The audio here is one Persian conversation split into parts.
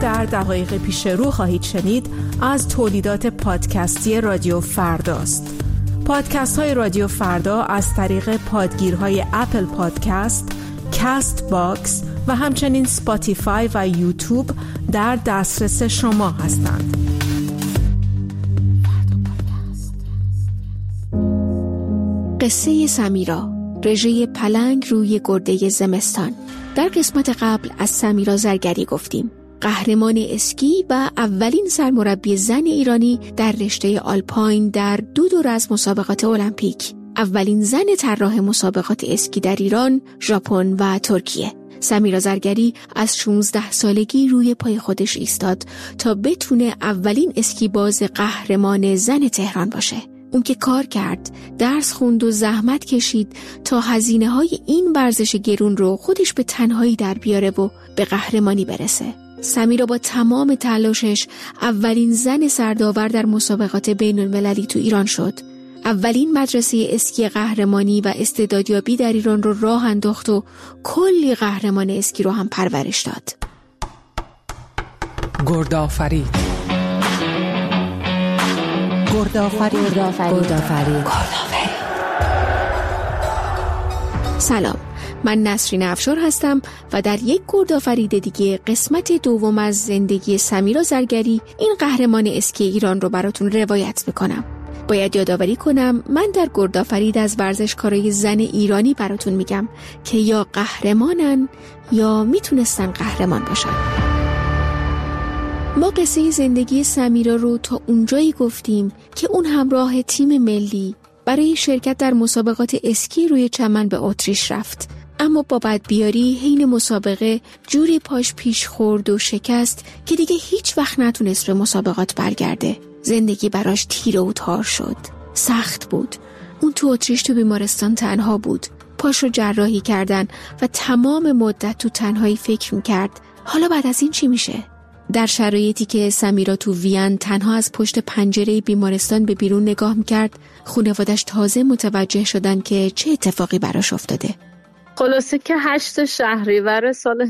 در دقایق پیش رو خواهید شنید از تولیدات پادکستی رادیو فرداست. پادکست های رادیو فردا از طریق پادگیرهای اپل پادکست، کست باکس و همچنین سپاتیفای و یوتیوب در دسترس شما هستند. قصه سمیرا، رژه پلنگ روی گرده زمستان. در قسمت قبل از سمیرا زرگری گفتیم، قهرمان اسکی و اولین سرمربی زن ایرانی در رشته آلپاین در دو دور از مسابقات المپیک، اولین زن طراح مسابقات اسکی در ایران، ژاپن و ترکیه. سمیرا زرگری از 16 سالگی روی پای خودش ایستاد تا بتونه اولین اسکی باز قهرمان زن تهران باشه. اون که کار کرد، درس خوند و زحمت کشید تا هزینه‌های این ورزش گرون رو خودش به تنهایی در بیاره و به قهرمانی برسه. سمیرا با تمام تلاشش اولین زن سرداور در مسابقات بین‌المللی تو ایران شد. اولین مدرسه اسکی قهرمانی و استعدادیابی در ایران رو راه انداخت و کلی قهرمان اسکی رو هم پرورش داد. گردآفرید. سلام، من نسرین افشار هستم و در یک گردآفرید دیگه قسمت دوم از زندگی سمیرا زرگری، این قهرمان اسکی ایران رو براتون روایت میکنم. باید یادآوری کنم من در گردآفرید از ورزشکارای زن ایرانی براتون میگم که یا قهرمانن یا میتونستن قهرمان باشن. ما قصه زندگی سمیرا رو تا اونجایی گفتیم که اون همراه تیم ملی برای شرکت در مسابقات اسکی روی چمن به اتریش رفت، اما با بدبیاری حین مسابقه جوری پاش پیش خورد و شکست که دیگه هیچ وقت نتونست به مسابقات برگرده. زندگی براش تیره و تار شد. سخت بود. اون تو اتریش تو بیمارستان تنها بود. پاش رو جراحی کردن و تمام مدت تو تنهایی فکر میکرد حالا بعد از این چی میشه؟ در شرایطی که سمیرا تو وین تنها از پشت پنجره بیمارستان به بیرون نگاه میکرد، خانواده‌اش تازه متوجه شدن که چه اتفاقی براش افتاده. خلاصه که 8 شهریور سال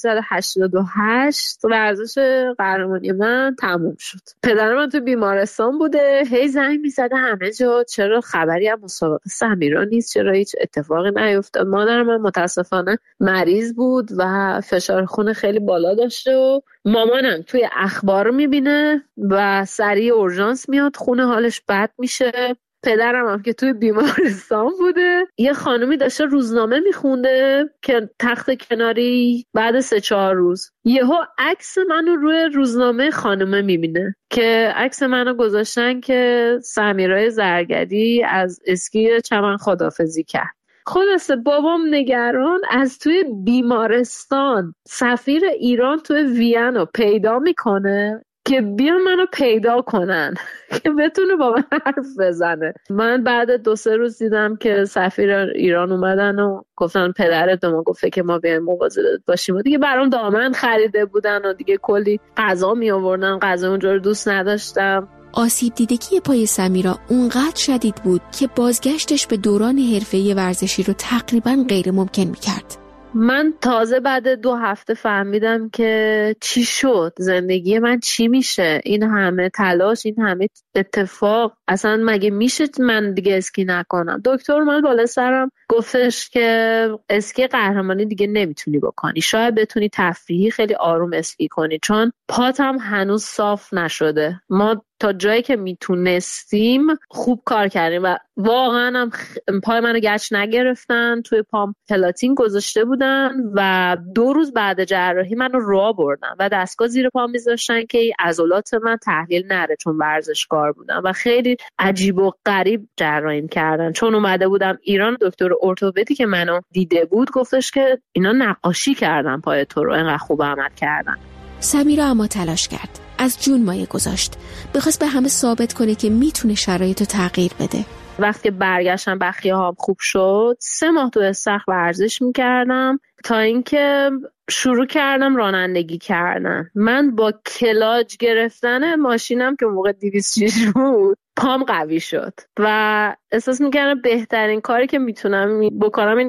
1388 ورزش قهرمانی من تموم شد. پدر من تو بیمارستان بوده، هی زنگ میزده همه جا چرا خبری از مسابقه سمیرا نیست، چرا هیچ اتفاقی نیفتاد. مادر من متاسفانه مریض بود و فشار خون خیلی بالا داشته و مامانم توی اخبار میبینه و سریع اورژانس میاد، خون حالش بد میشه. پدرم هم که توی بیمارستان بوده، یه خانومی داشته روزنامه میخونده که تخت کناری، بعد 3-4 روز یهو عکس منو روی روزنامه خانومه میبینه که عکس منو گذاشتن که سمیرا زرگری از اسکی چمن خداحافظی کرد. خلاصه بابام نگران از توی بیمارستان سفیر ایران توی وین رو پیدا میکنه که بیان منو پیدا کنن که بتونه با من حرف بزنه. من بعد 2-3 روز دیدم که سفیر ایران اومدن و گفتن پدرت به ما گفته که ما بیایم مواظب باشیم و دیگه برام دامن خریده بودن و دیگه کلی غذا می آوردن. غذا اونجا رو دوست نداشتم. آسیب دیدگی پای سمیرا اونقدر شدید بود که بازگشتش به دوران حرفه‌ای ورزشی رو تقریباً غیر ممکن می‌کرد. من تازه بعد 2 هفته فهمیدم که چی شد، زندگی من چی میشه، این همه تلاش، این همه اتفاق، اصلا مگه میشه من دیگه اسکی نکنم. دکتر من بالا سرم گفتش که اسکی قهرمانی دیگه نمیتونی بکنی، شاید بتونی تفریحی خیلی آروم اسکی کنی چون پاتم هنوز صاف نشده. ما تا جایی که میتونستیم خوب کار کردیم و واقعا هم پای منو گچ نگرفتن، توی پام پلاتین گذاشته بودن و 2 روز بعد جراحی منو راه بردن و دستگاه زیر پام میذاشتن که عضلات من تحلیل نره چون ورزشکار بودم و خیلی عجیب و غریب جراحی کردن. چون اومده بودم ایران، دکتر ارتوپدی که منو دیده بود گفتش که اینا نقاشی کردن پای تو رو، اینقدر خوب عمل کردن. سمیرا اما تلاش کرد، از جون مایه گذاشت، بخواست به همه ثابت کنه که میتونه شرایطو تغییر بده. وقتی برگشتم بخیه هام خوب شد، 3 ماه تو استخر ورزش میکردم تا اینکه شروع کردم رانندگی کردن. من با کلاج گرفتن ماشینم که موقع 206 بود پام قوی شد و احساس میکردم بهترین کاری که میتونم بکنم این که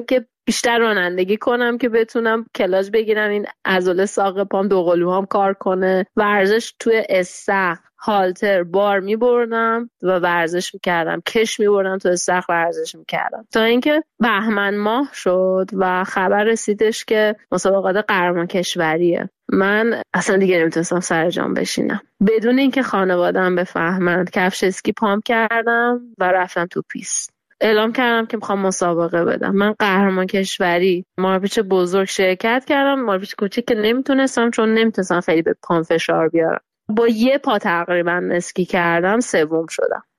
بیشتر رانندگی کنم که بتونم کلاژ بگیرم، این عضله ساق پام دوقلوهام کار کنه. ورزش توی استخر، هالتر، بار میبردم و ورزش میکردم، کش میبردم تو استخر ورزش میکردم، تا اینکه بهمن ماه شد و خبر رسیدش که مسابقات قهرمان کشوریه. من اصلا دیگه نمیتونستم سر جام بشینم. بدون اینکه خانواده‌ام بفهمند کفش اسکی پام کردم و رفتم تو پیست. اعلام کردم که میخوام مسابقه بدم. من قهرمان کشوری مارپیچ بزرگ شرکت کردم، مارپیچ کوچیک که نمیتونستم، چون نمیتونستم خیلی به پام فشار بیارم. با یه پا تقریبا اسکی کردم، سوم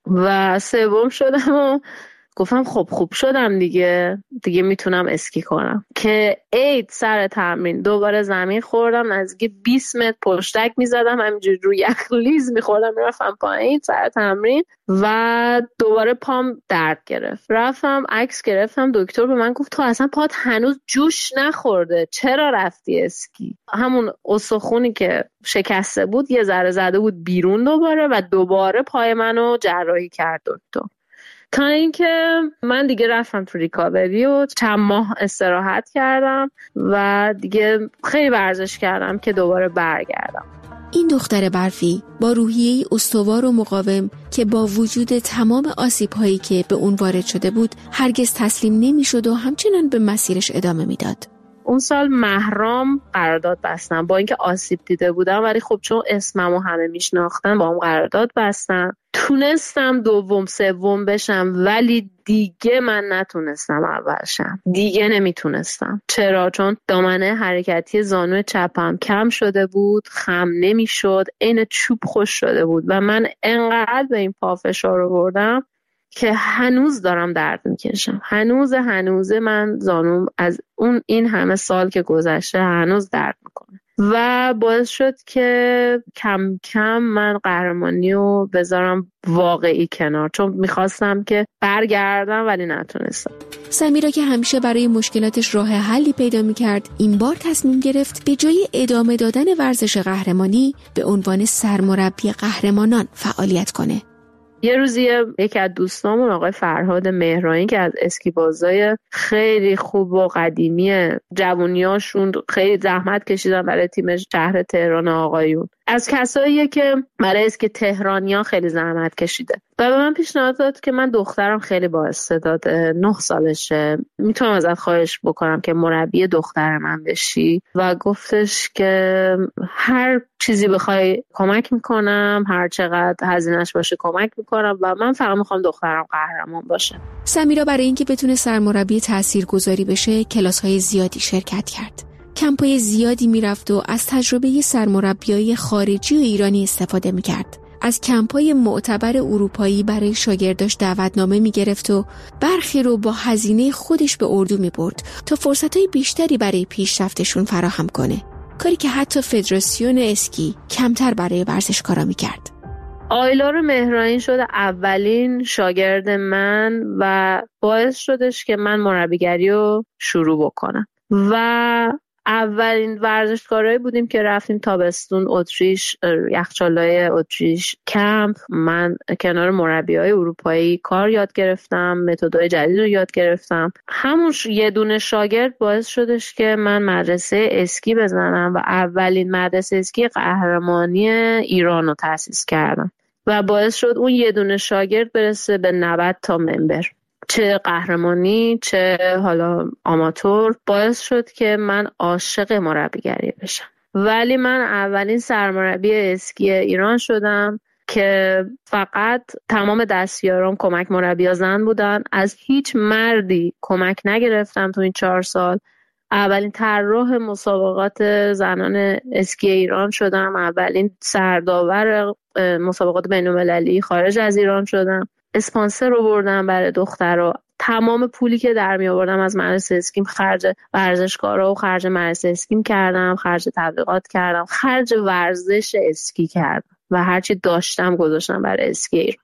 شدم و گفتم خب خوب شدم دیگه میتونم اسکی کنم. که عید سر تمرین دوباره زمین خوردم، نزدیک 20 متر پشتک میزدم، همینجوری روی یخ لیز میخوردم، میرفتم پایین سر تمرین و دوباره پام درد گرفت. رفتم عکس گرفتم، دکتر به من گفت تو اصلا پات هنوز جوش نخورده، چرا رفتی اسکی؟ همون استخونی که شکسته بود یه ذره زده بود بیرون دوباره و دوباره پای منو جراحی کرد دکتر. تا اینکه من دیگه رفتم تو ریکاوری و چند ماه استراحت کردم و دیگه خیلی ورزش کردم که دوباره برگردم. این دختر برفی با روحیه‌ای استوار و مقاوم که با وجود تمام آسیب‌هایی که به اون وارد شده بود هرگز تسلیم نمی‌شد و همچنان به مسیرش ادامه میداد. اون سال مهرام قرارداد بستم، با اینکه آسیب دیده بودم ولی خب چون اسممو همه میشناختن با هم قرارداد بستم. تونستم دوم سوم بشم ولی دیگه من نتونستم اول شم، دیگه نمیتونستم. چرا؟ چون دامنه حرکتی زانو چپم کم شده بود، خم نمیشد، عین چوب خوش شده بود و من انقدر به این پا فشار آوردم که هنوز دارم درد میکشم. هنوز من زانوم از این همه سال که گذشته هنوز درد میکنه و باعث شد که کم کم من قهرمانی رو بذارم واقعی کنار، چون میخواستم که برگردم ولی نتونستم. سمیرا که همیشه برای مشکلاتش راه حلی پیدا میکرد، این بار تصمیم گرفت به جای ادامه دادن ورزش قهرمانی به عنوان سرمربی قهرمانان فعالیت کنه. یه روزی یکی از دوستامون آقای فرهاد مهرانی که از اسکیبازای خیلی خوب و قدیمی جوونیاشون خیلی زحمت کشیدن برای تیم شهر تهران آقایون، از کساییه که برای اسکی تهرانیان خیلی زحمت کشیده و به من پیشنهاد داد که من دخترم خیلی با استعداده، 9 سالشه، میتونم ازت خواهش بکنم که مربی دختر من بشی و گفتش که هر چیزی بخوای کمک میکنم، هر چقدر هزینه‌اش باشه کمک میکنم و من فقط میخوام دخترم قهرمان باشه. سمیرا برای اینکه بتونه سرمربی تاثیرگذاری بشه کلاس‌های زیادی شرکت کرد. کمپای زیادی میرفت و از تجربه سرمربیای خارجی و ایرانی استفاده میکرد. از کمپای معتبر اروپایی برای شاگرداش دعوتنامه میگرفت و برخی رو با هزینه خودش به اردو میبرد تا فرصتهای بیشتری برای پیشرفتشون فراهم کنه. کاری که حتی فدراسیون اسکی کمتر برای ورزشکارا میکرد. آیلار مهرانی شد اولین شاگرد من و باعث شدش که من مربیگری رو شروع بکنم و اولین ورزشکارایی بودیم که رفتیم تابستون اتریش، یخچالای اتریش کمپ. من کنار مربیای اروپایی کار یاد گرفتم، متدهای جدید رو یاد گرفتم. همون یه دونه شاگرد باعث شدش که من مدرسه اسکی بزنم و اولین مدرسه اسکی قهرمانی ایران رو تأسیس کردم و باعث شد اون یه دونه شاگرد برسه به 90 تا ممبر، چه قهرمانی چه حالا آماتور. باعث شد که من عاشق مربیگری بشم. ولی من اولین سرمربی اسکی ایران شدم که فقط تمام دستیارام کمک مربی زن بودن. از هیچ مردی کمک نگرفتم تو این 4 سال. اولین طراح مسابقات زنان اسکی ایران شدم، اولین سرداور مسابقات بین‌المللی خارج از ایران شدم، اسپانسر رو بردم برای دخترها. تمام پولی که در می آوردم از مدرسه اسکیم خرج ورزشکارا و خرج مدرسه اسکیم کردم، خرج تبلیغات کردم، خرج ورزش اسکی کردم و هرچی داشتم گذاشتم برای اسکی ایران.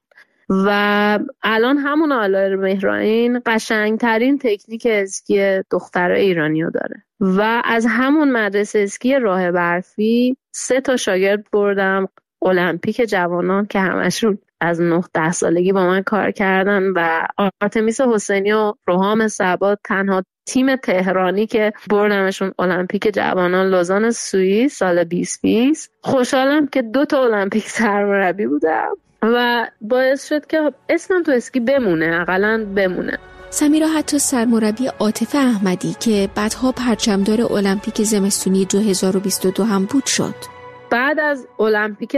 و الان همون آیلار مهرانی قشنگترین تکنیک اسکی دخترای ایرانی رو داره و از همون مدرسه اسکی راه برفی 3 تا شاگرد بردم المپیک جوانان که همشون از 9-10 سالگی با من کار کردن و آرتمیس حسینی و روحام صبا تنها تیم تهرانی که بردمشون المپیک جوانان لوزان سوئیس سال 2020. خوشحالم که 2 تا المپیک سرمربی بودم و باعث شد که اسمم تو اسکی بمونه، حداقل بمونه. سمیرا حتی سرمربی عاطفه احمدی که بعدها پرچمدار المپیک زمستونی 2022 هم بود شد. بعد از المپیک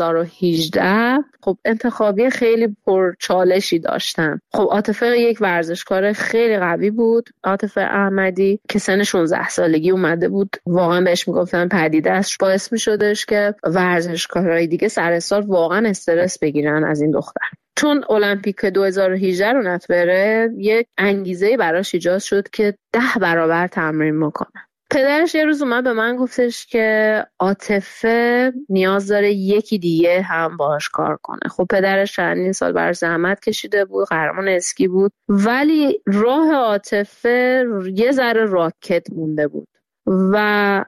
2018 خب انتخابی خیلی پرچالشی داشتم. خب عاطفه یک ورزشکار خیلی قوی بود، عاطفه احمدی که سن 16 سالگی اومده بود، واقعا بهش میگفتن پدیده است، باعث میشدش که ورزشکارهای دیگه سر سال واقعا استرس بگیرن از این دختر. چون المپیک 2018 رو نتبره یک انگیزه براش ایجاد شد که 10 برابر تمرین بکنه. پدرش یه روز اومد به من گفتش که عاطفه نیاز داره یکی دیگه هم باهاش کار کنه. خب پدرش چندین سال براش زحمت کشیده بود، قهرمان اسکی بود، ولی راه عاطفه یه ذره راکت مونده بود و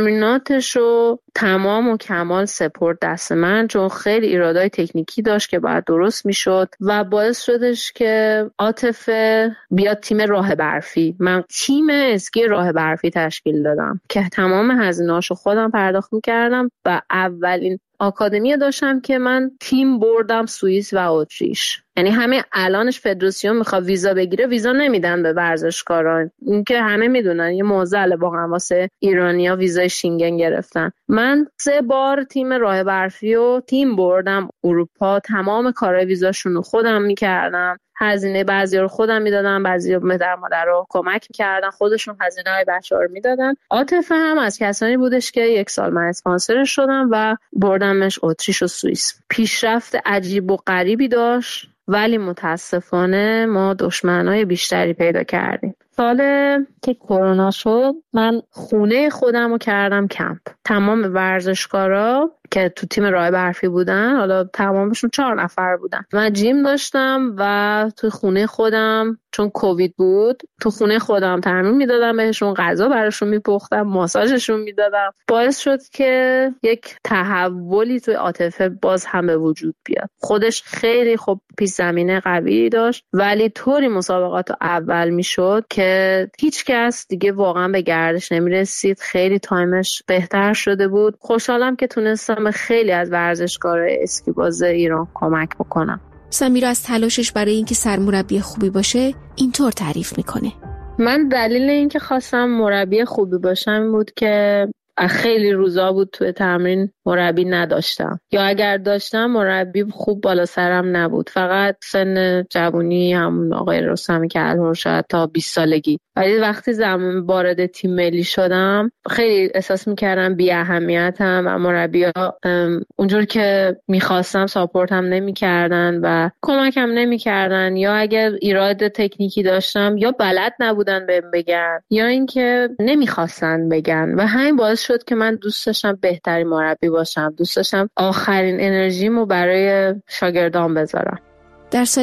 تمریناتشو تمام و کمال سپورت دست من، چون خیلی ایرادای تکنیکی داشت که باید درست میشد و باعث شدش که عاطفه بیاد تیم راه برفی. من تیم اسکی راه برفی تشکیل دادم که تمام هزینه‌اشو خودم پرداخت میکردم و اولین آکادمی داشتم که من تیم بردم سوئیس و اتریش. یعنی همه الانش فدراسیون میخواد ویزا بگیره، ویزا نمیدن به ورزشکاران. این که همه میدونن یه معضل واقعا واسه ایرانیا ویزای شینگن گرفتن. من 3 بار تیم راه برفی و تیم بردم اروپا، تمام کارهای ویزاشون رو خودم میکردم، هزینه بعضیا رو خودم میدادم، بعضیا پدر مادر رو کمک میکردن، خودشون هزینه‌های بچه‌ها رو میدادن. عاطفه هم از کسانی بودش که 1 سال من اسپانسرش شدم و بردمش اتریش و سوئیس. پیشرفت عجیب و غریبی داشت ولی متاسفانه ما دشمنای بیشتری پیدا کردیم. سال که کرونا شد من خونه خودم رو کردم کمپ. تمام ورزشکارا که تو تیم راه برفی بودن، حالا تمامشون 4 نفر بودن، من جیم داشتم و تو خونه خودم، چون کووید بود، تو خونه خودم تمرین میدادم بهشون، غذا براشون میپختم، ماساژشون میدادم. باعث شد که یک تحولی توی عاطفه باز هم به وجود بیاد. خودش خیلی خب پیش زمینه قوی داشت ولی طوری مسابقات اول میشد که هیچ کس دیگه واقعا به گردش نمیرسید. خیلی تایمش بهتر شده بود. خوشحالم که تونستم به خیلی از ورزشکارای اسکی باز ایران کمک بکنم. سمیرا از تلاشش برای اینکه سرمربی خوبی باشه اینطور تعریف میکنه: من دلیل اینکه خواستم مربی خوبی باشم بود که خیلی روزا بود توی تمرین مربی نداشتم، یا اگر داشتم مربی خوب بالا سرم نبود. فقط سن جوانی همون آقای رستمی که الان شاید تا 20 سالگی. ولی وقتی زمان وارد تیم ملی شدم خیلی احساس میکردم بی اهمیتم و مربی‌ها اونجور که میخواستم ساپورتم نمیکردن و کمکم نمیکردن، یا اگر ایراد تکنیکی داشتم یا بلد نبودن بهم بگن یا اینکه نمیخواستن بگن و همین باعث شد که من دوست داشتم بهترین مربی باشم. دوست داشتم آخرین انرژیمو برای شاگردان بذارم. در سال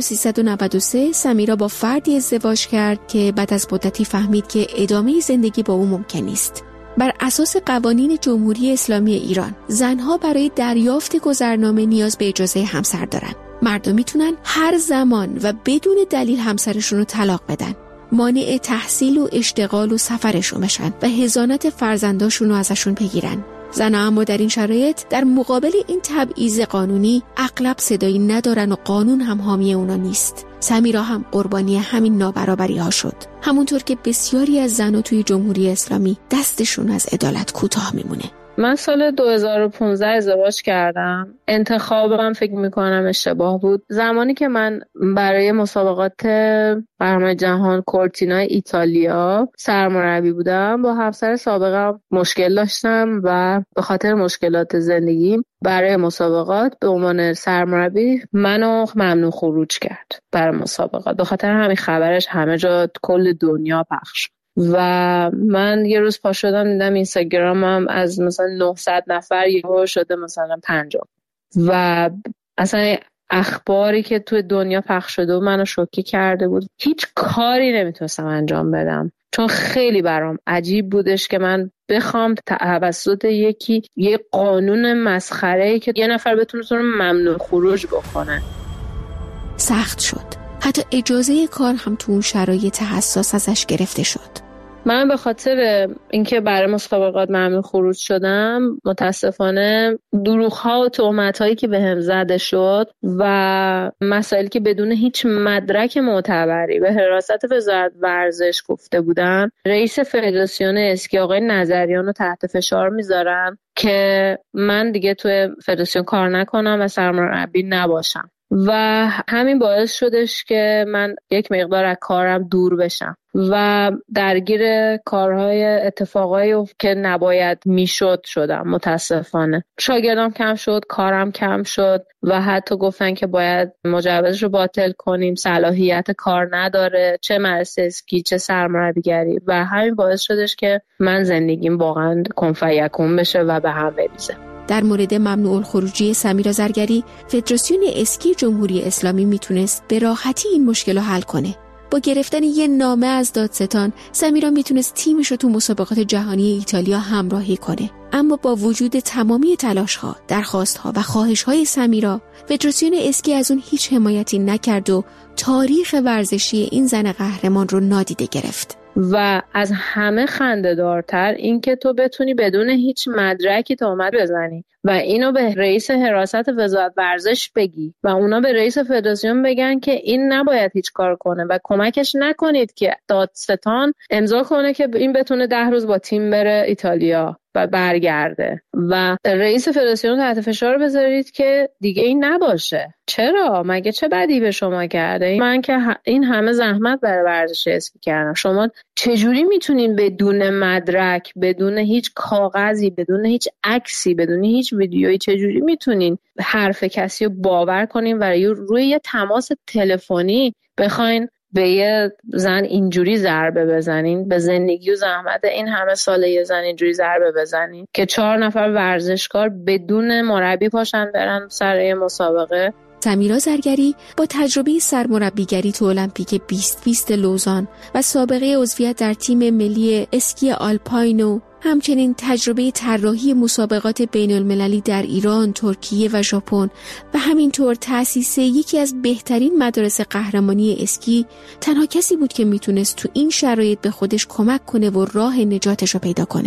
1393 سمیرا با فردی ازدواج کرد که بعد از مدتی فهمید که ادامه زندگی با او ممکن نیست. بر اساس قوانین جمهوری اسلامی ایران زنها برای دریافت گذرنامه نیاز به اجازه همسر دارن. مردم میتونن هر زمان و بدون دلیل همسرشون رو طلاق بدن، مانع تحصیل و اشتغال و سفرشون بشن و حضانت فرزنداشون رو ازشون بگیرن. زنها اما در این شرایط در مقابل این تبعیض قانونی اغلب صدایی ندارن و قانون هم حامی اونا نیست. سمیرا هم قربانی همین نابرابری ها شد. همونطور که بسیاری از زنها توی جمهوری اسلامی دستشون از عدالت کوتاه میمونه. من سال 2015 ازدواج کردم. انتخابم فکر میکنم اشتباه بود. زمانی که من برای مسابقات قهرمانی جهان کورتینا ایتالیا سرمربی بودم، با همسر سابقم مشکل داشتم و به خاطر مشکلات زندگیم برای مسابقات به عنوان سرمربی منو ممنوع خروج کرد برای مسابقات. به خاطر همین خبرش همه جا کل دنیا پخش. و من یه روز پا شدم دیدم اینستاگرامم از مثلا 900 نفر یهو شده مثلا 50 و اصلا اخباری که توی دنیا پخش شده و منو شوکه کرده بود. هیچ کاری نمیتونستم انجام بدم چون خیلی برام عجیب بودش که من بخوام توسط یه قانون مسخره‌ای که یه نفر بتونه ممنوع خروج بکنه. سخت شد. حتی اجازه کار هم تو اون شرایط حساس ازش گرفته شد. من به خاطر اینکه برای مسابقات ممنوع خروج شدم، متاسفانه دروغ‌ها و تهمت‌هایی که بهم زده شد و مسائلی که بدون هیچ مدرک معتبری به حراست وزارت ورزش گفته بودن، رئیس فدراسیون اسکی آقای نظریان رو تحت فشار میذارن که من دیگه توی فدراسیون کار نکنم و سرمربی نباشم و همین باعث شدش که من یک مقدار از کارم دور بشم و درگیر کارهای اتفاقایی که نباید میشد شدم. متاسفانه شاگردام کم شد، کارم کم شد و حتی گفتن که باید مجوزش رو باطل کنیم، صلاحیت کار نداره، چه مدرسه اسکی چه سرمربیگری، و همین باعث شدش که من زندگیم واقعا کن فیکون بشه و به هم بریزه. در مورد ممنوع الخروجی سمیرا زرگری، فدراسیون اسکی جمهوری اسلامی میتونست به راحتی این مشکل رو حل کنه. با گرفتن یه نامه از دادستان، سمیرا میتونست تیمش رو تو مسابقات جهانی ایتالیا همراهی کنه. اما با وجود تمامی تلاش‌ها، درخواست‌ها و خواهش‌های سمیرا، فدراسیون اسکی از اون هیچ حمایتی نکرد و تاریخ ورزشی این زن قهرمان رو نادیده گرفت. و از همه خنده‌دارتر این که تو بتونی بدون هیچ مدرکی تهمت بزنی و اینو به رئیس حراست وزارت ورزش بگی و اونا به رئیس فدراسیون بگن که این نباید هیچ کار کنه و کمکش نکنید که دادستان امضا کنه که این بتونه 10 روز با تیم بره ایتالیا و برگرده و رئیس فدراسیون تحت فشار بذارید که دیگه این نباشه. چرا؟ مگه چه بدی به شما کرده؟ من که این همه زحمت برای ورزش اسکی کردم، شما چجوری میتونین بدون مدرک، بدون هیچ کاغذی، بدون هیچ عکسی، بدون هیچ ویدیویی، چجوری میتونین حرف کسی رو باور کنین و روی یه تماس تلفنی بخواین به یه زن اینجوری ضربه بزنین، به زندگی و زحمت این همه سال یه زن اینجوری ضربه بزنین که 4 نفر ورزشکار بدون مربی پاشن برن سر مسابقه؟ سمیرا زرگری با تجربه سرمربیگری تو المپیک 2020 لوزان و سابقه عضویت در تیم ملی اسکی آلپاین و همچنین تجربه طراحی مسابقات بین المللی در ایران، ترکیه و ژاپن و همینطور تأسیس یکی از بهترین مدارس قهرمانی اسکی، تنها کسی بود که میتونست تو این شرایط به خودش کمک کنه و راه نجاتش رو پیدا کنه.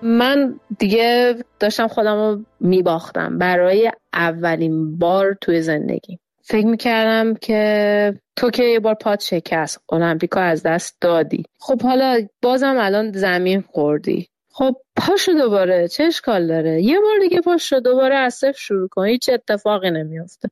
من دیگه داشتم خودم رو میباختم برای اولین بار توی زندگی. فکر میکردم که تو که یه بار پات شکست، المپیکو از دست دادی، خب حالا بازم الان زمین خوردی، خب پاشو دوباره، چه اشکال داره؟ یه بار دیگه پاشو دوباره از صفر شروع کن، هیچ اتفاقی نمیفته.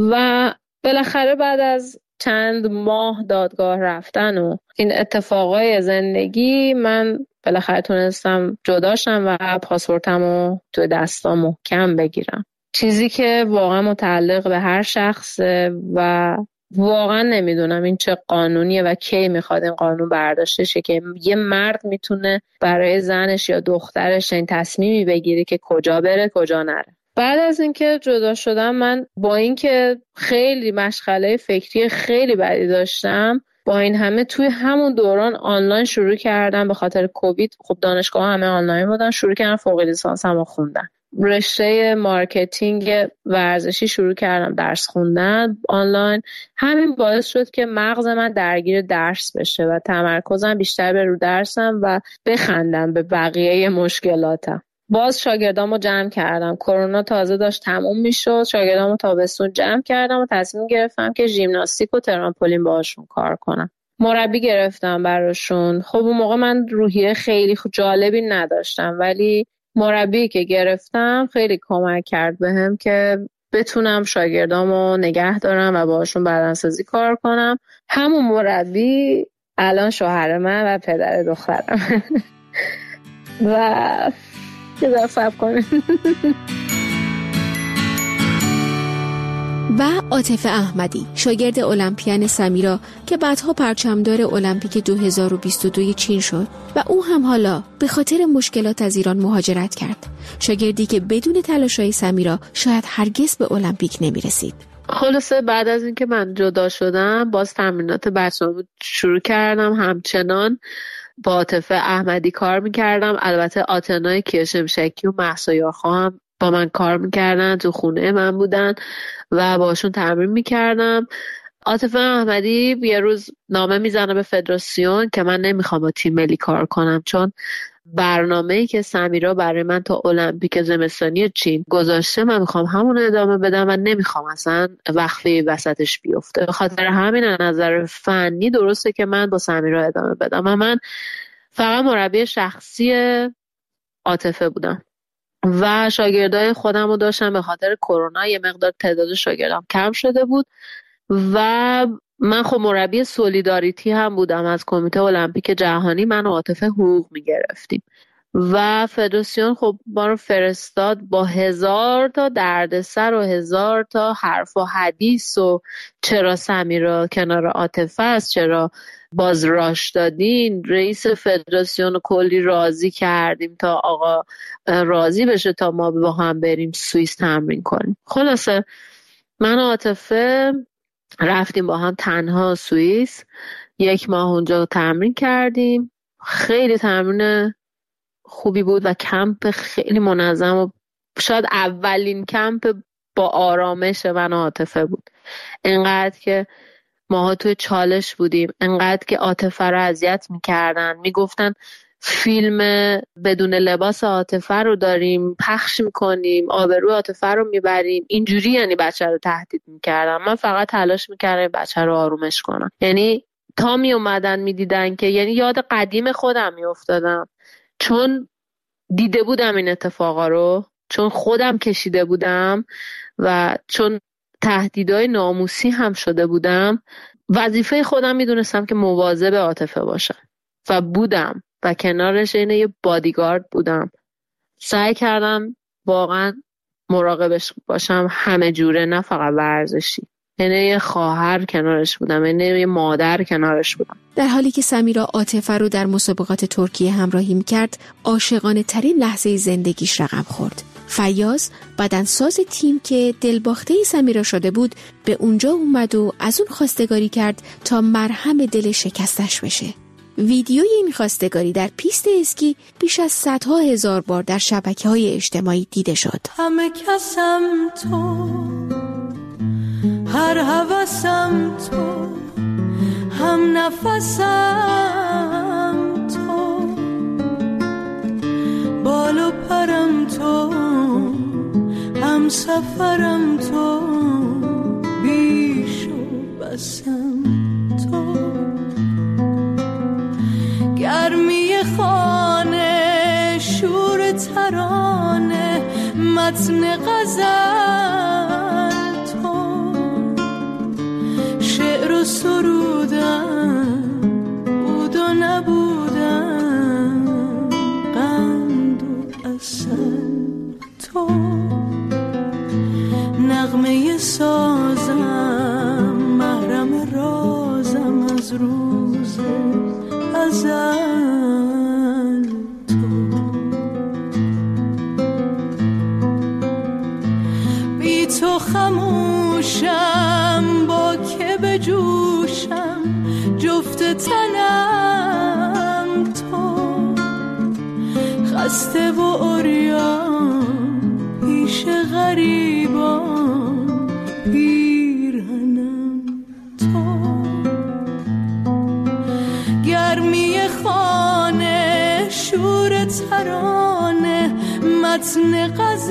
و بالاخره بعد از چند ماه دادگاه رفتن و این اتفاقای زندگی، من بالاخره تونستم جداشم و پاسپورتمو توی دستام محکم بگیرم. چیزی که واقعا متعلق به هر شخصه و واقعا نمیدونم این چه قانونیه و کی میخواد این قانون برداشته شه که یه مرد میتونه برای زنش یا دخترش این تصمیمی بگیره که کجا بره کجا نره. بعد از اینکه جدا شدم، من با اینکه خیلی مشغله فکری خیلی بدی داشتم، با این همه توی همون دوران آنلاین شروع کردم. به خاطر کووید خب دانشگاه همه آنلاین بودن، شروع کردم فوق لیسانسمو خوندن. رشته مارکتینگ ورزشی شروع کردم درس خوندن آنلاین. همین باعث شد که مغز من درگیر درس بشه و تمرکزم بیشتر به رو درسم و بخندم به بقیه مشکلاتم. باز شاگردامو جمع کردم. کرونا تازه داشت تموم میشد. شاگردامو تابستون جمع کردم و تصمیم گرفتم که ژیمناستیک و ترامپولین باهاشون کار کنم. مربی گرفتم براشون. خب اون موقع من روحیه خیلی جالبی نداشتم، ولی مربی که گرفتم خیلی کمک کرد بهم که بتونم شاگردامو نگه دارم و باهاشون بدنسازی کار کنم. همون مربی الان شوهر من و پدر دخترم. و یه صبر کنید. و عاطفه احمدی، شاگرد المپیان سمیرا که بعدها پرچمدار المپیک 2022 چین شد و او هم حالا به خاطر مشکلات از ایران مهاجرت کرد. شاگردی که بدون تلاش‌های سمیرا شاید هرگز به المپیک نمی‌رسید. خلاصه بعد از اینکه من جدا شدم، باز تمرینات بچه‌ها شروع کردم. همچنان با عاطفه احمدی کار می‌کردم. البته آتنای کیاشمشکی و مهسا یارخوا هم با من کار میکردن، تو خونه من بودن و باشون تمرین میکردم. عاطفه احمدی یه روز نامه میزنه به فدراسیون که من نمیخوام با تیم ملی کار کنم، چون برنامه‌ای که سمیرا برای من تا المپیک زمستانی چین گذاشته من میخوام همون ادامه بدم و نمیخوام اصلا وقفه وسطش بیفته. به خاطر همین از نظر فنی درسته که من با سمیرا ادامه بدم و من فقط مربی شخصی عاطفه بودم و شاگردای خودم رو داشتم. به خاطر کرونا یه مقدار تعداد شاگردام کم شده بود و من خب مربی سولیداریتی هم بودم از کمیته المپیک جهانی. من و عاطفه حقوق میگرفتیم و فدراسیون خب ما رو فرستاد با 1000 تا دردسر و 1000 تا حرف و حدیث و چرا سمیرا کنار عاطفه است، چرا باز راش دادین. رئیس فدراسیون کلی راضی کردیم تا آقا راضی بشه تا ما با هم بریم سوئیس تمرین کنیم. خلاصه من و عاطفه رفتیم با هم تنها سوئیس، 1 ماه اونجا تمرین کردیم. خیلی تمرین خوبی بود و کمپ خیلی منظم و شاید اولین کمپ با آرامش من و عاطفه بود. انقدر که ماها توی چالش بودیم، انقدر که عاطفه رو اذیت میکردن، میگفتن فیلم بدون لباس عاطفه رو داریم پخش میکنیم، آبروی عاطفه رو میبریم، اینجوری یعنی بچه رو تهدید میکردم. من فقط تلاش میکردم بچه رو آرومش کنم. یعنی تا میومدن میدیدن که یعنی یاد قدیم خودم میافتادم، چون دیده بودم این اتفاقا رو، چون خودم کشیده بودم و چون تهدیدهای ناموسی هم شده بودم. وظیفه خودم میدونستم که مواظب عاطفه باشم و بودم و کنارش اینه یه بادیگارد بودم. سعی کردم واقعا مراقبش باشم همه جوره، نه فقط ورزشی. یعنی یه خواهر کنارش بودم، یعنی یه مادر کنارش بودم. در حالی که سمیرا عاطفه رو در مسابقات ترکیه همراهی می‌کرد، عاشقانه ترین لحظه زندگیش رقم خورد. فیاض بدنساز تیم که دلباخته سمیرا شده بود به اونجا اومد و از اون خواستگاری کرد تا مرهم دل شکستش بشه. ویدیوی این خواستگاری در پیست اسکی بیش از 100,000 بار در شبکه‌های اجتماعی دیده شد. همه کسم تو، هر هوسم تو، هم نفسم تو، بال و پرم تو، هم سفرم تو، بیش و بسم تو، گرمی خانه، شور ترانه، متن غزل تو، شعر و سرودم بود و نبودم، قند و عسل تو، نغمه سازم، محرم رازم از روز ازل تو، بی تو خموشم، با که بجوشم، جفت تنم تو، خسته و عریان پیش غریبان، پیرهنم تو، گرمی خانه، شور ترانه، متن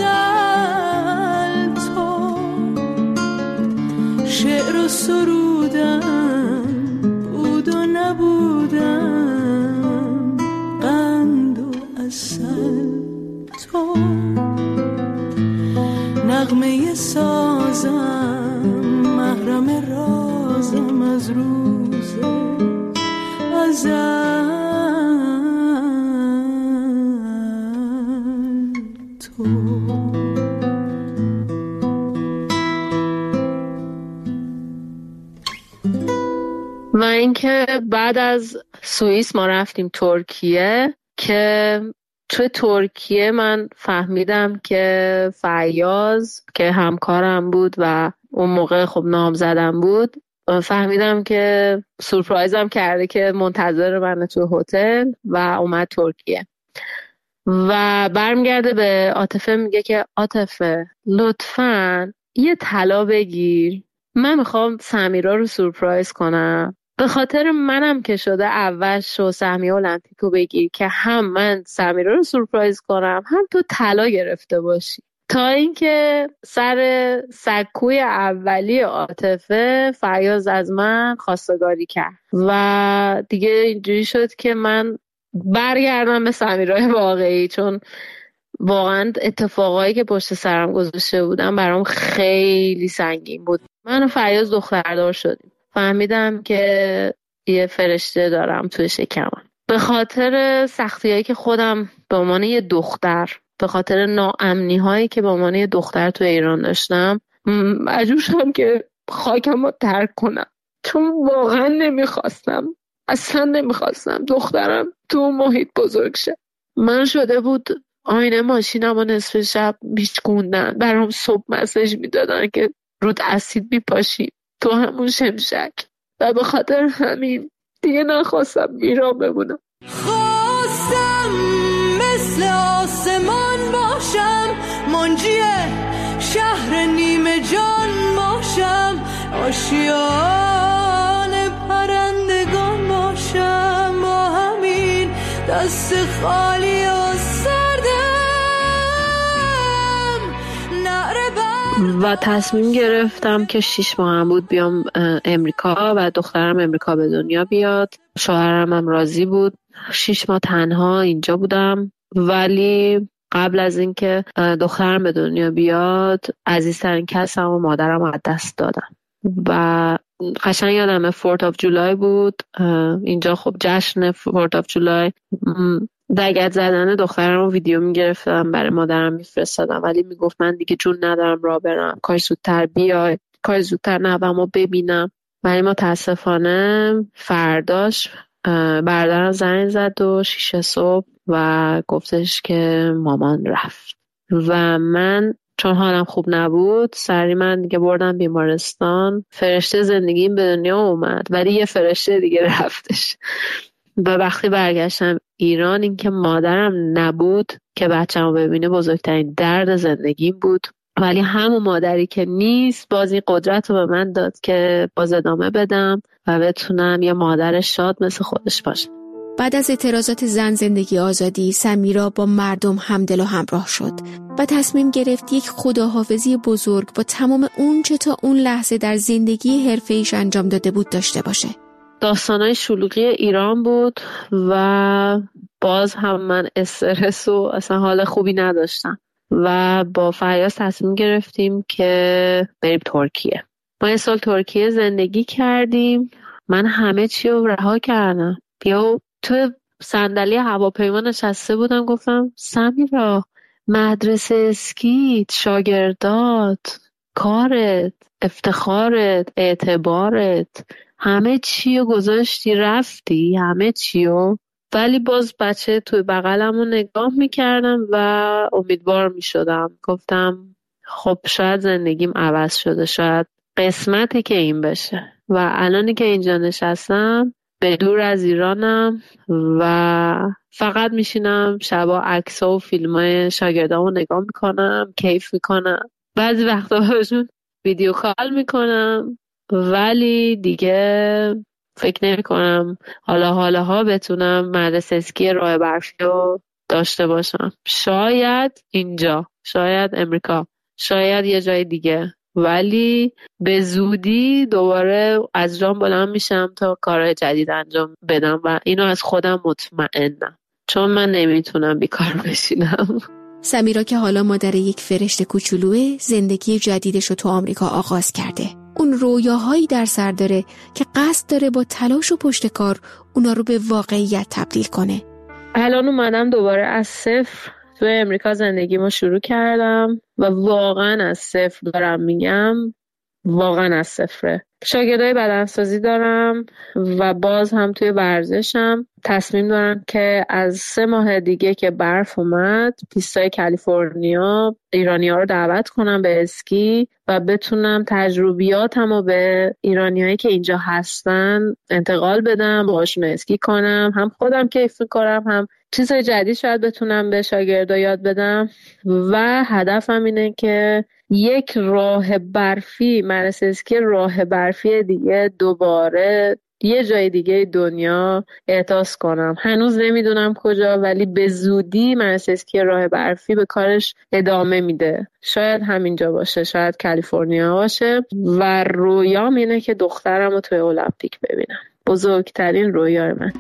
غزل تو، شعر و سرودم بود و نبودم، قند و عسل تو، نغمه سازم، محرم رازم از روز ازل تو. و اینکه بعد از سوئیس ما رفتیم ترکیه که توی ترکیه من فهمیدم که فیاض که همکارم بود و اون موقع خب نامزدم بود، فهمیدم که سورپرایزم کرده که منتظر منه توی هتل و اومد ترکیه و برمیگرده به عاطفه میگه که عاطفه لطفاً یه طلا بگیر من میخوام سمیرا رو سورپرایز کنم، به خاطر منم که شده اول شو سهمیه المپیکو بگیر که هم من سمیرا رو سورپرایز کنم هم تو طلا گرفته باشی، تا اینکه سر سکوی اولی عاطفه فیاض از من خواستگاری کرد و دیگه اینجوری شد که من برگردم به سمیرای واقعی، چون واقعا اتفاقایی که پشت سرم گذاشته بودم برام خیلی سنگین بود. من و فیاض دختردار شدیم، فهمیدم که یه فرشته دارم توی شکمم. به خاطر سختی‌هایی که خودم به عنوان یه دختر، به خاطر ناامنی هایی که به عنوان یه دختر توی ایران داشتم، مجبور شدم که خاکم رو ترک کنم، چون واقعا نمیخواستم، اصلا نمیخواستم دخترم تو محیط بزرگ شه. من شده بود آینه ماشینم و نصف شب میچکوندن، برام صبح مسیج میدادن که رود اسید میپاشی تو همون شمشک، و به خاطر همین دیگه نخواستم ایران بمونم. خواستم مثل آسمان باشم، منجی شهر نیمه جان باشم، آشیان پرندگان باشم، با همین دست خالی و سردم نعره و تصمیم گرفتم که 6 ماه بود بیام امریکا و دخترم امریکا به دنیا بیاد. شوهرم هم راضی بود. 6 ماه تنها اینجا بودم، ولی قبل از اینکه دخترم به دنیا بیاد عزیزترین کسم و مادرم از دست دادم و قشنگ یادمه 4th of July بود. اینجا خب جشن 4th of July، دگت زدن دخترم رو ویدیو میگرفتم برای مادرم میفرستادم، ولی میگفت من دیگه جون ندارم راه برم، کاش زودتر بیای، کاش زودتر نوامو ببینم. ولی متاسفانه فرداش برادرم زنگ زد و 6 صبح و گفتش که مامان رفت و من چون حالم خوب نبود سری من دیگه بردم بیمارستان. فرشته زندگیم به دنیا اومد ولی یه فرشته دیگه رفتش و وقتی برگشتم ایران این که مادرم نبود که بچه‌مو ببینه بزرگترین درد زندگیم بود، ولی همون مادری که نیست باز این قدرت رو به من داد که باز ادامه بدم و بتونم یه مادر شاد مثل خودش باشم. بعد از اعتراضات زن زندگی آزادی، سمیرا با مردم همدل و همراه شد و تصمیم گرفت یک خداحافظی بزرگ با تمام اون چه تا اون لحظه در زندگی حرفه‌ایش انجام داده بود داشته باشه. داستانای شلوغی ایران بود و باز هم من استرس و اصلا حال خوبی نداشتم و با فیاض تصمیم گرفتیم که بریم ترکیه. ما یه سال ترکیه زندگی کردیم. من همه چی رو رها کردم. تو صندلی هواپیما نشسته بودم گفتم سمیرا، مدرسه اسکیت، شاگردات، کارت، افتخارت، اعتبارت، همه چی رو گذاشتی رفتی، همه چی رو. ولی باز بچه توی بغلم رو نگاه میکردم و امیدوار میشدم. گفتم خب شاید زندگیم عوض شده، شاید قسمته که این بشه و الانی که اینجا نشستم به دور از ایرانم و فقط میشینم شبا عکس‌ها و فیلمای شاگردامو نگاه میکنم، کیف میکنم، بعضی وقتا باشون ویدیو کال میکنم، ولی دیگه فکر نمی کنم حالا بتونم مدرسه اسکی راه برفی رو داشته باشم. شاید اینجا، شاید امریکا، شاید یه جای دیگه، ولی به زودی دوباره از جام بلند میشم تا کارهای جدید انجام بدم و اینو از خودم مطمئنم، چون من نمیتونم بیکار بشینم. سمیرا که حالا مادر یک فرشته کوچولوه، زندگی جدیدش رو تو آمریکا آغاز کرده. اون رویاهایی در سر داره که قصد داره با تلاش و پشتکار اونا رو به واقعیت تبدیل کنه. الان اومدم دوباره از صفر تو امریکا زندگیمو شروع کردم و واقعا از صفر دارم میگم، واقعا از صفره. شاگردای بدنسازی دارم و باز هم توی ورزشم. تصمیم دارم که از 3 ماه دیگه که برف اومد پیستای کالیفرنیا ایرانی‌ها رو دعوت کنم به اسکی و بتونم تجربیاتم رو به ایرانیایی که اینجا هستن انتقال بدم، باهاشون اسکی کنم، هم خودم کیف کنم، هم چیزای جدید شاید بتونم به شاگردا یاد بدم و هدفم اینه که یک راه برفی، مراسم اسکی راه برفی دیگه دوباره یه جای دیگه دنیا احساس کنم. هنوز نمیدونم کجا، ولی به زودی مراسم اسکی راه برفی به کارش ادامه میده. شاید همینجا باشه، شاید کالیفرنیا باشه و رویام اینه که دخترم رو توی المپیک ببینم. بزرگترین رویای من.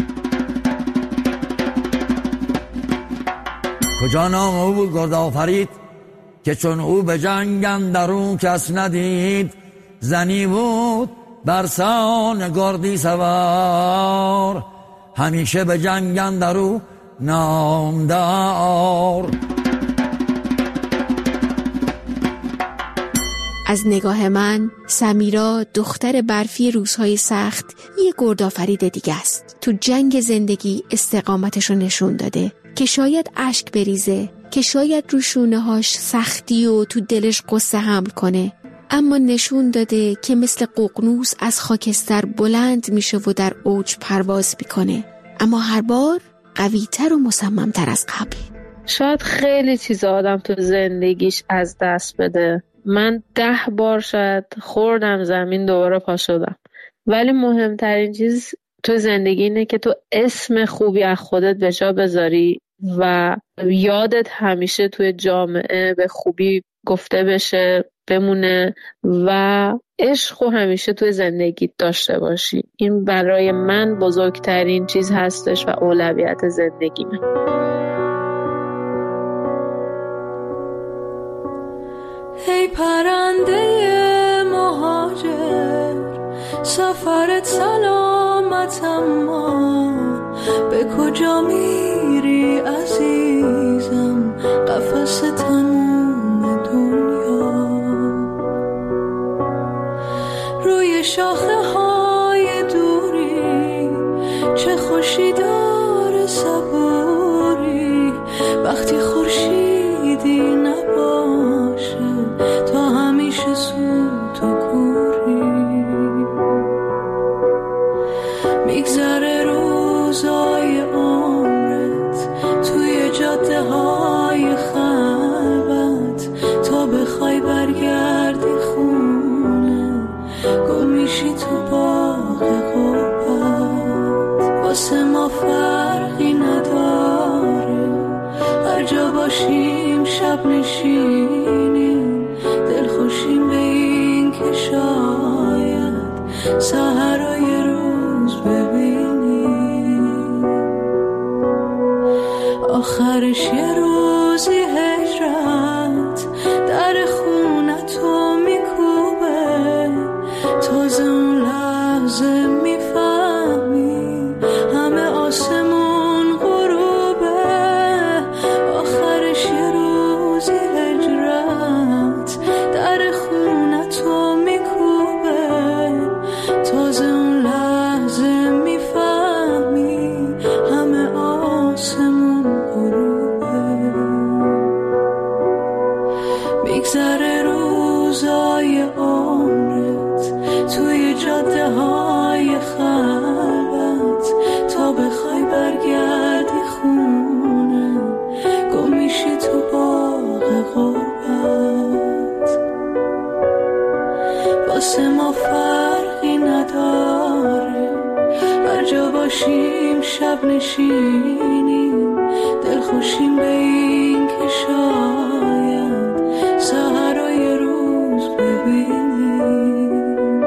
کجا نام او بود گرد آفرید که چون او به جنگ اندرون کس ندید، زنی بود برسان گردی سوار، همیشه به جنگ اندرون نامدار. از نگاه من سمیرا دختر برفی روزهای سخت یه گردآفرید دیگه است. تو جنگ زندگی استقامتشو نشون داده که شاید اشک بریزه، که شاید رو شونه‌هاش سختی و تو دلش قصه حمل کنه، اما نشون داده که مثل ققنوس از خاکستر بلند میشه و در اوج پرواز میکنه، اما هر بار قوی‌تر و مصمم‌تر از قبل. شاید خیلی چیز آدم تو زندگیش از دست بده. من 10 بار شاید خوردم زمین دوباره پا شدم، ولی مهمترین چیز تو زندگی اینه که تو اسم خوبی از خودت به جا بذاری و یادت همیشه توی جامعه به خوبی گفته بشه، بمونه و عشق همیشه توی زندگیت داشته باشی. این برای من بزرگترین چیز هستش و اولویت زندگیمه. ای پرنده مهاجر، سفرت سلامت، اما به کجا میری عزیزم؟ قفس تموم دنیا، روی شاخه های دوری چه خوشی داره صبوری، وقتی خورشیدی نباشه تا همیشه سوت و کوری. میگذره روزای عمرت توی جاده های خلوت، تا بخوای برگردی خونه گل میشی تو باغ غربت. واسه ما فرقی نداره هر جا باشیم، شب نشینیم دلخوشیم به این که شاید سحرای روز ببینیم. آخرش یه روزی هجرت در خونتو میکوبه، تازه اون لحظه میفهمی همه آسمون غروبه. آخرش یه روزی هجرت در خونتو میکوبه، تازه اون لحظه میفهمی همه آسمون غروبه. میگذره روزای عمرت توی جاده های خلوت، تا بخوای برگردی خونه گم میشی تو باغ غربت. واسه ما فرقی نداره هر جا باشیم، شب نشینیم دلخوشیم به این که شاید سحرای روز ببینیم.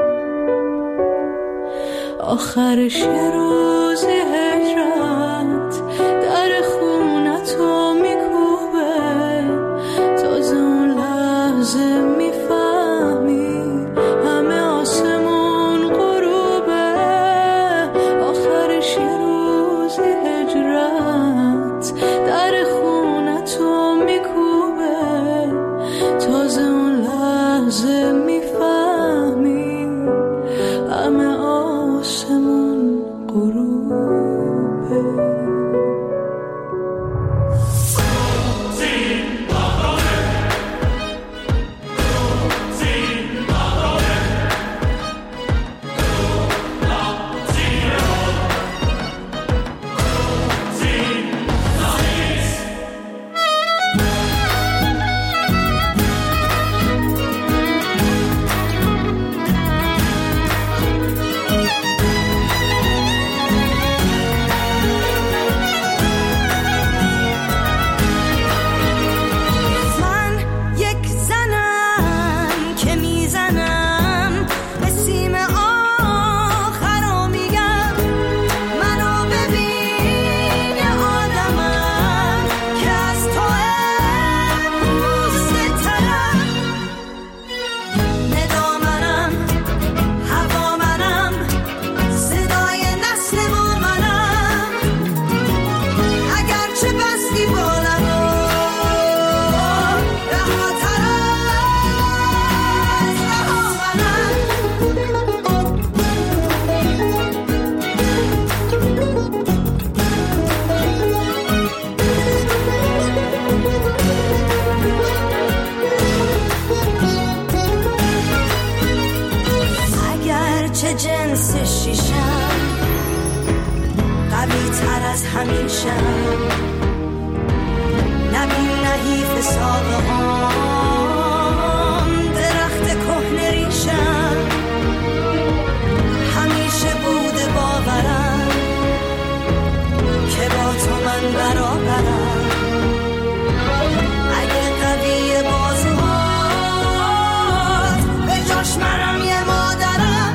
آخرش یه روزی هجرت در خونتو میکوبه، تازه اون لحظه میفهمی همه آسمون غروبه. آخرش یه روزی هجرت در خونتو میکوبه، تازه اون لحظه میفهمی همه آسمون غروبه. چه جنس شیشم قوی تر از همیشم نبین نحیف ساقه هم درخت کهنه ریشم همیشه بوده باورم که با تو من برابرم اگه قوی بازوهات به جاش منم یه مادرم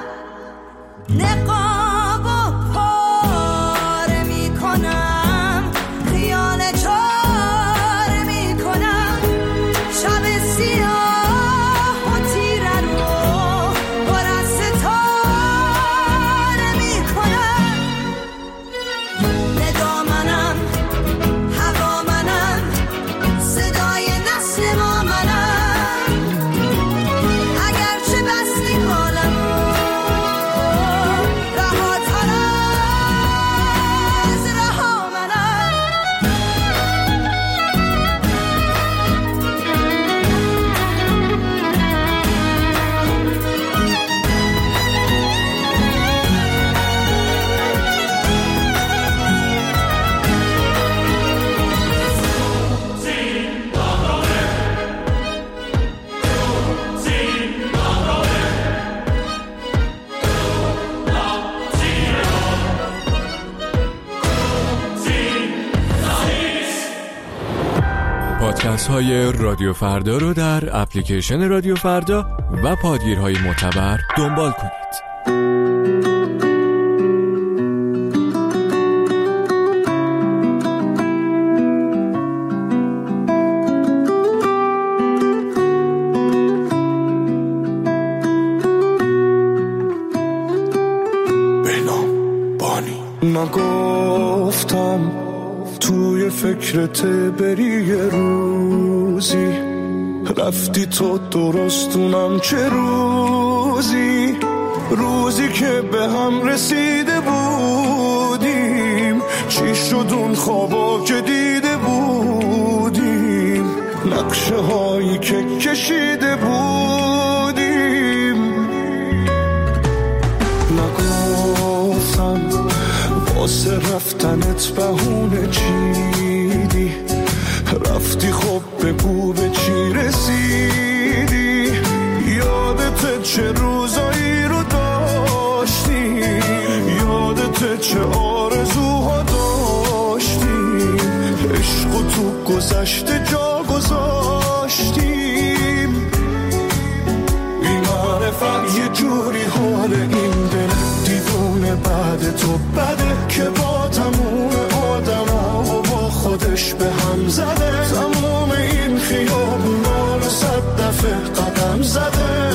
نقاب و پاره می کنم خیال چاره می کنم شب سیاه و تیره رو پر از ستاره می کنم ندا منم هوا منم صدای نسل ما منم اگرچه بستی حالمو رهاتر از رها منم پادکست های رادیو فردا رو در اپلیکیشن رادیو فردا و پادگیرهای معتبر دنبال کنید. بنام بانی نگفتم توی فکرت بری یه روزی رفتی تو درستونم چه روزی که به هم رسیده بودیم چی شد اون خوابا که دیده بودیم نقشه هایی که کشیده بودیم نگفتم واسه رفتنت بهونه چیدی رفتی خب بگو به چی رسیدی یادت چه روزایی رو داشتیم یادت چه آرزوها داشتیم عشق تو گذشته جا گذاشتیم بی‌معرفت یه جوری حال این دل دیوونه بعد تو بده که با تموم آدم ها و با خودش به هم زده تموم این خیابونا رو 100 دفعه قدم زده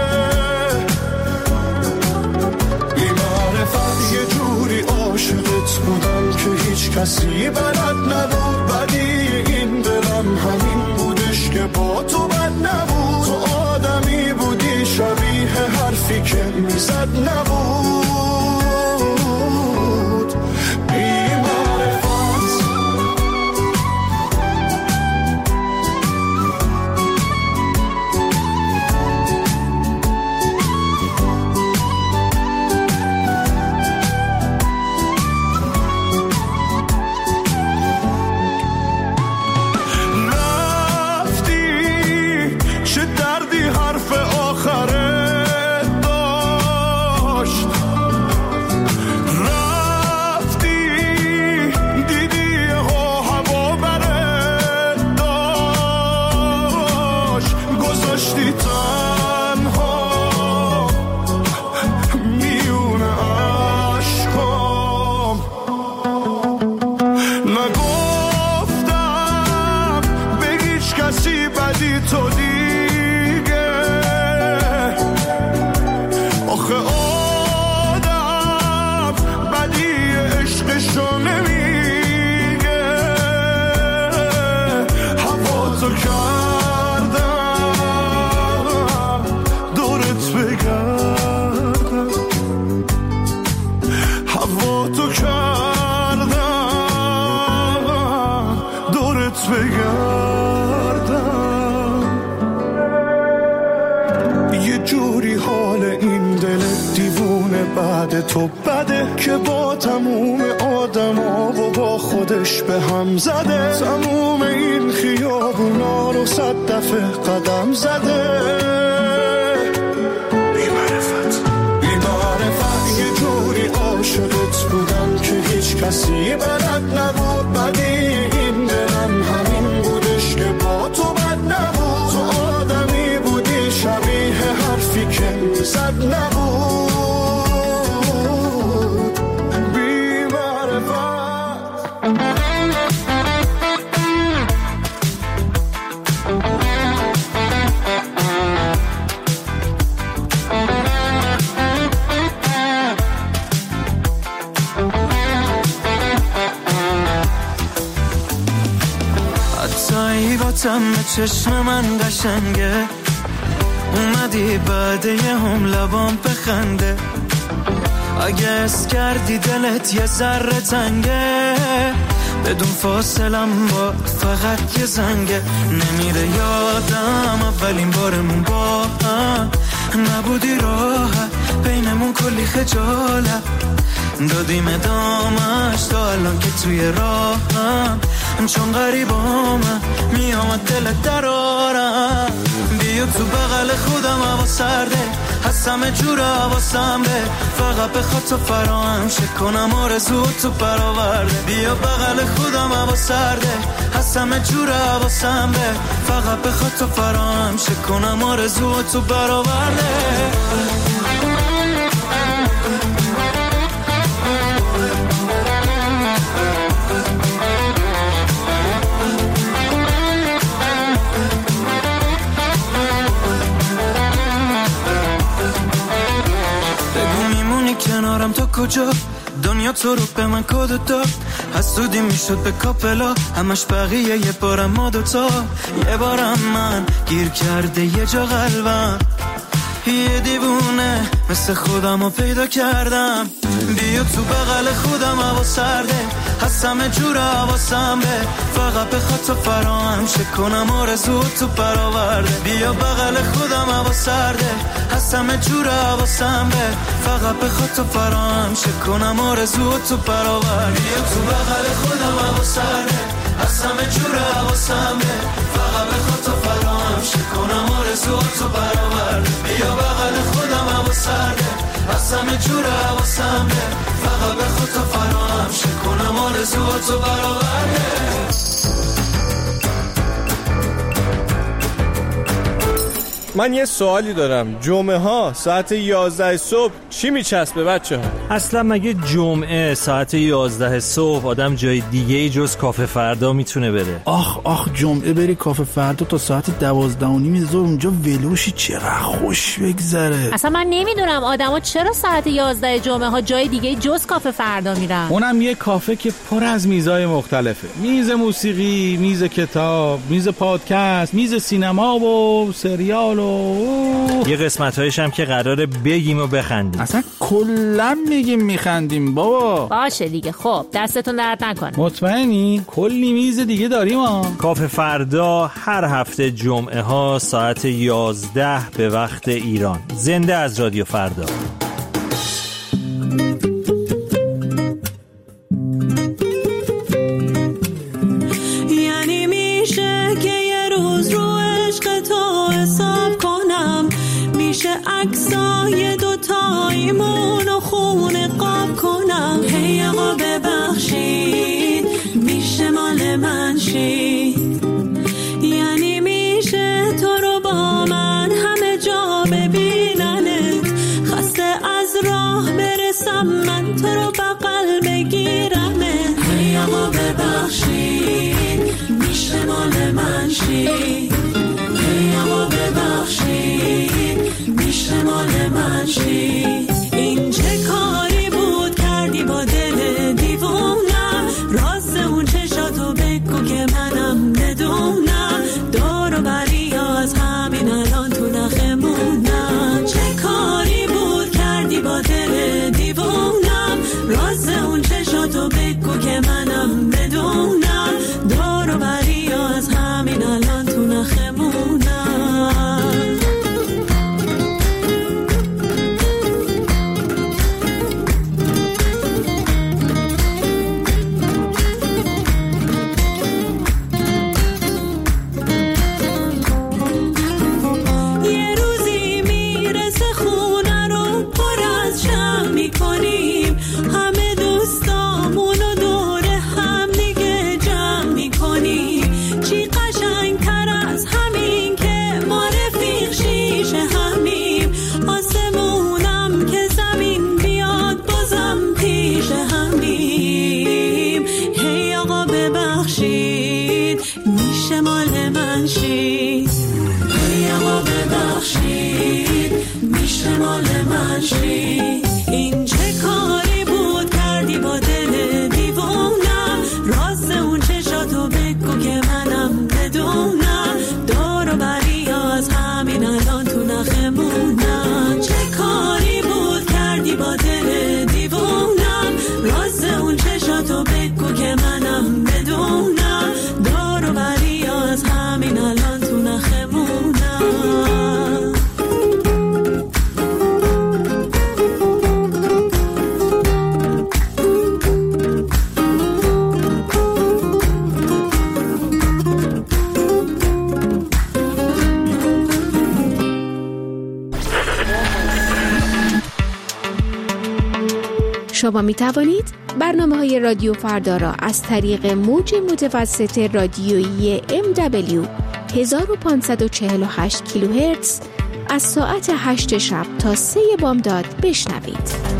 بی‌معرفت یه جوری عاشقت بودم که هیچ کسی بلد نبود بدی این دلم همین بودش که با تو بد نبود تو آدمی بودی شبیه حرفی که میزد نبود بعد تو بده که با تموم آدما و با خودش به هم زده. تموم این خیابونا رو 100 دفعه قدم زده. بی‌معرفت یه جوری عاشقت بودم که هیچ کسی بلد نبود. بدی این دلم همین بودش که با تو بد نبود. تو آدمی بودی شبیه حرفی که زد نبود. تم چشم من قشنگه، اومدی بعد یه هم لبام بخنده. اگه اس کردی دلت یه ذره تنگه، بدون فاصلم با فقط یه زنگه. نمیره یادم اولین بارمون با هم، نبودی راحت بینمون کلی خجالت. دادیم ادامش تا الان که توی راهم، چون غریبامم میامد دلت درارم. بیا تو بغل خودم هوا سرده، هستم جور حواسم به فقط بخواد تو فراهم شه کنم آرزو تو برآورده. بیا بغل خودم هوا سرده، هستم جور حواسم به فقط بخواد تو فراهم شه کنم آرزو تو برآورده. کنارم تو کجا؟ دنیا تو رو به من کد داد. حسودی میشد به کاپلا، همش بقیه یه بارم ما دوتا. یه بارم من گیر کرده یه جا قلبم، یه دیوونه مثل خودم رو پیدا کردم. بیا تو بغل خودم هوا سرده، هستم جور حواسم به فقط بخواد تو فراهم شه کنم آرزو تو برآورده. بیا بغل خودم هوا سرده، هستم جور حواسم به فقط بخواد تو فراهم شه کنم آرزو تو برآورده. بیا تو بغل خودم هوا سرده، هستم جور حواسم به فقط بخواد تو فراهم شه کنم آرزو تو برآورده. بیا بغل خودم هوا سرده، هستم جور حواسم به فقط بخواد تو فراهم شه کنم آرزو تو برآورده. من یه سوالی دارم، جمعه ها ساعت 11 صبح چی میچسبه بچه ها؟ اصلا مگه جمعه ساعت 11 صبح آدم جای دیگه جز کافه فردا میتونه بره؟ آخ جمعه بری کافه فردا تا ساعت 12:30 ظهر اونجا ولوشی چقدر خوش بگذره. اصلا من نمیدونم آدما چرا ساعت 11 جمعه ها جای دیگه جز کافه فردا میرن. اونم یه کافه که پر از میزای مختلفه، میز موسیقی، میز کتاب، میز پادکست، میز سینما و سریال یه قسمت‌هایش هم که قراره بگیم و بخندیم. اصلا کلا میگیم میخندیم بابا. باشه دیگه، خب دستتون درد نکنه. مطمئنی؟ کلی میز دیگه داریم ها. کافه فردا هر هفته جمعه ها ساعت 11 به وقت ایران. زنده از رادیو فردا. عکسای دوتاییمون و خونه قاب کنم. هی آقا ببخشید میشه مال من شید، یعنی میشه تو رو با من همه جا ببیننت. خسته از راه برسم من تو رو بغل بگیرمت. هی آقا ببخشید میشه مال من شید، هی آقا ببخشید میشه مال من شید. این چه کاری بود کردی با دل دیوونم؟ راست اون چشاتو بگو که منم ندونم. دور و بری از همین الان تو نخمونم. چه کاری بود کردی با دل دیوونم؟ راست اون چشاتو بگو که منم ندونم. دور و بری از همین الان تو نخمونم. نشی. این چه کاری بود کردی با دل دیوونم، راز اون چشاتو بگو که منم بدونم، دور و بری از همین الان تو نخمونم. چه کاری بود کردی با دل دیوونم، راز اون چشاتو بگو که منم بدونم، دور و بری از همین الان تو نخمونم. شما می توانید برنامه‌های رادیو فردا را از طریق موج متوسط رادیویی MW 1548 کیلوهرتز از ساعت 8 شب تا 3 بامداد بشنوید.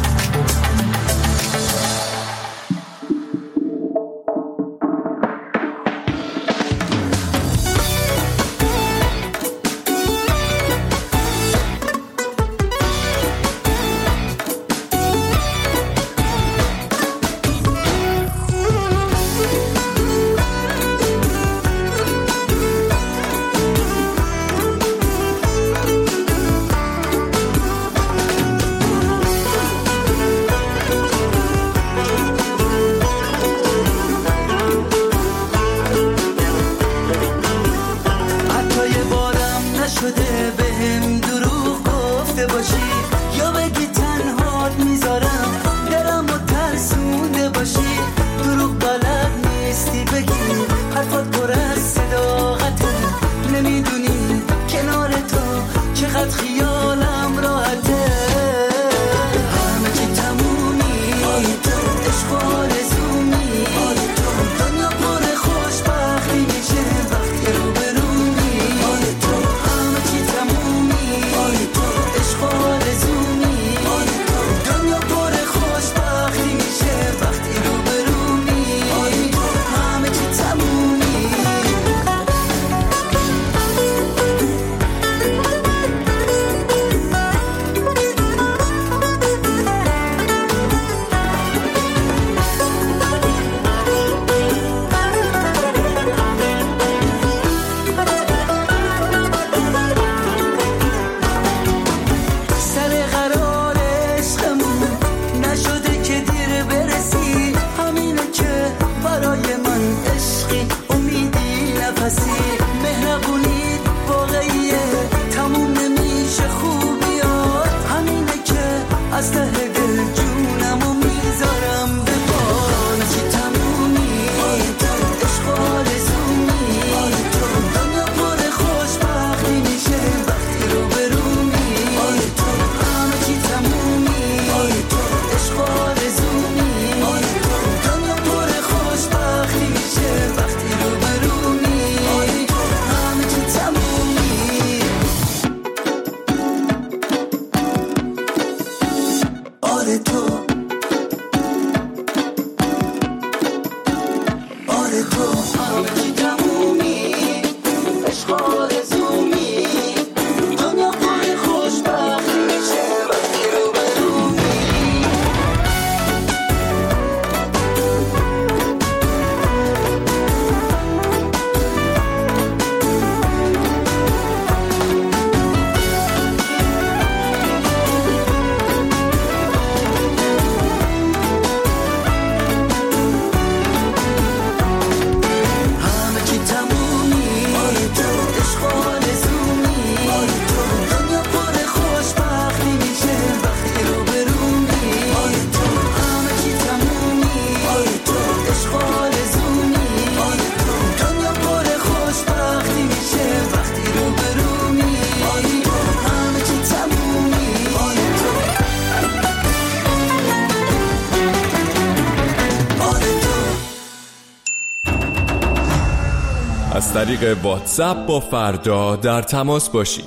از طریق واتساپ با فردا در تماس باشید.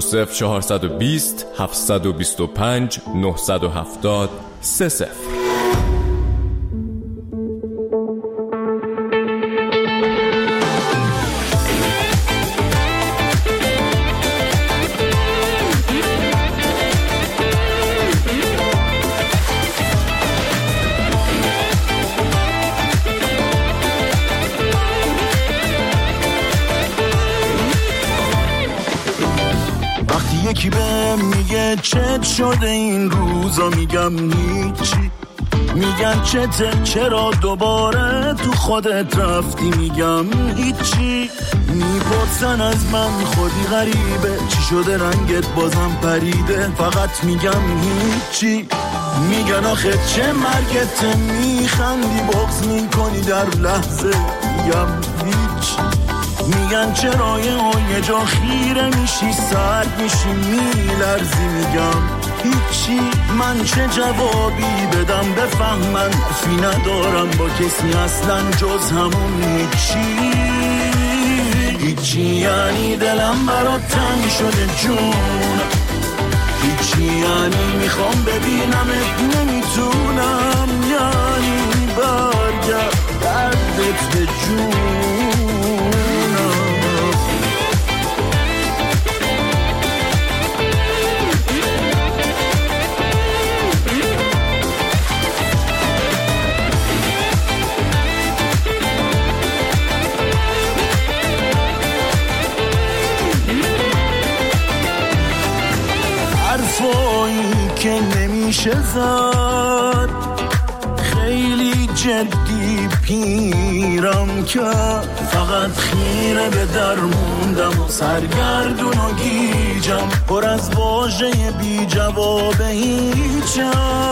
20420 725 970 30. یکی به میگه چت شده این روزا، میگم هیچی. میگن چته چرا دوباره تو خودت رفتی، میگم هیچی. میپرسن از من خودی غریبه چی شده رنگت بازم پریده، فقط میگم هیچی. میگن آخه چه مرگت، میخندی بغض میکنی در لحظه، میگم هیچ. میگن چرا یه جا خیره میشی سرد میشی میلرزی، میگم هیچی. من چه جوابی بدم بفهمن، حرفی ندارم با کسی اصلا جز همون هیچی. هیچی یعنی دلم برات تنگ شده جون، هیچی یعنی میخوام ببینمت نمیتونم، یعنی برگرد دردت به جونم. حرفایی که نمیشه زد، خیلی جدی پیرم کرد، فقط خیره به در موندم و سرگردون و گیجم، پر از واژه بی جواب هیچم.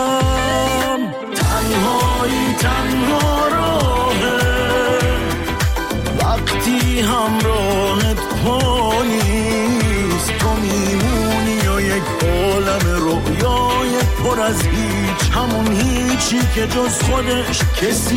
تنهایی تنها راهه وقتی همراهت پا نیست، تو میمونی و یک عالم رویای پر از هیچ، همون هیچی که جز خودش کسی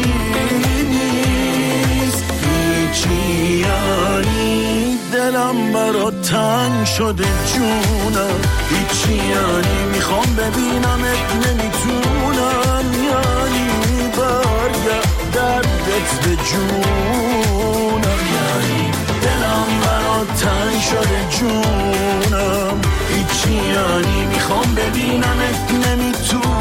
نیست. هیچی یعنی دلم برات تنگ شده جونم، هیچی یعنی میخوام ببینمت نمیتونم، یعنی برگرد دردت به جونم. یعنی دلم برات تنگ شده جونم، هیچی یعنی میخوام ببینمت نمیتونم.